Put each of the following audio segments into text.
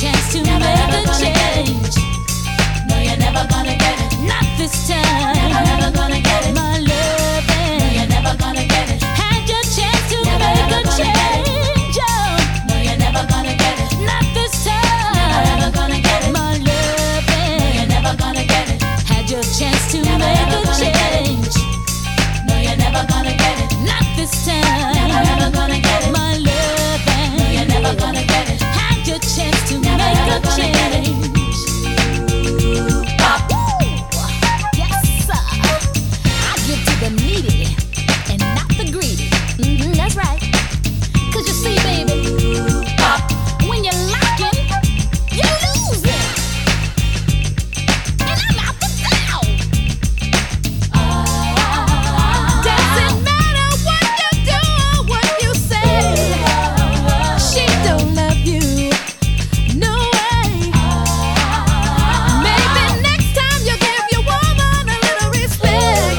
chance to make a change. No, you're never gonna get it. Not this time. Never gonna get it. My loving. No, you're never gonna get it. Had your chance to make a change. Oh. No, you're never gonna get it. Not this time. Never gonna get it. My loving. No, you're never gonna get it. Had your chance to make a change. No, you're never gonna get it. Not this time. Never gonna get it. My loving. No, you're never gonna get it. Had your chance to make a change. The needy and not the greedy. That's right. 'Cause you see, baby, when you're lacking, you're losing. And I'm out the door. Doesn't matter what you do or what you say. She don't love you. No way. Maybe next time you give your woman a little respect.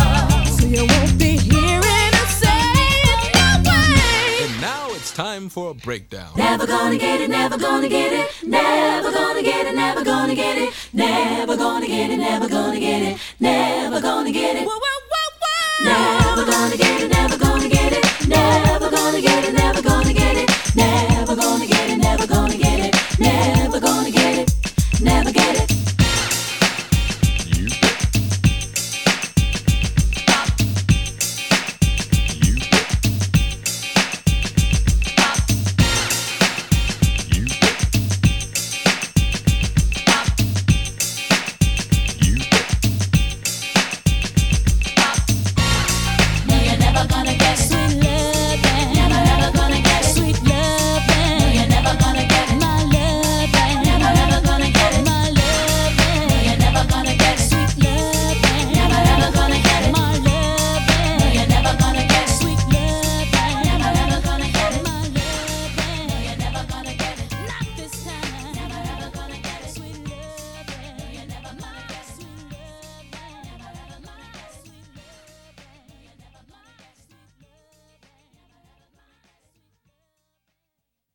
Time for a breakdown. Never gonna get it, never gonna get it, never gonna get it, never gonna get it, never gonna get it, never gonna get it, never gonna get it.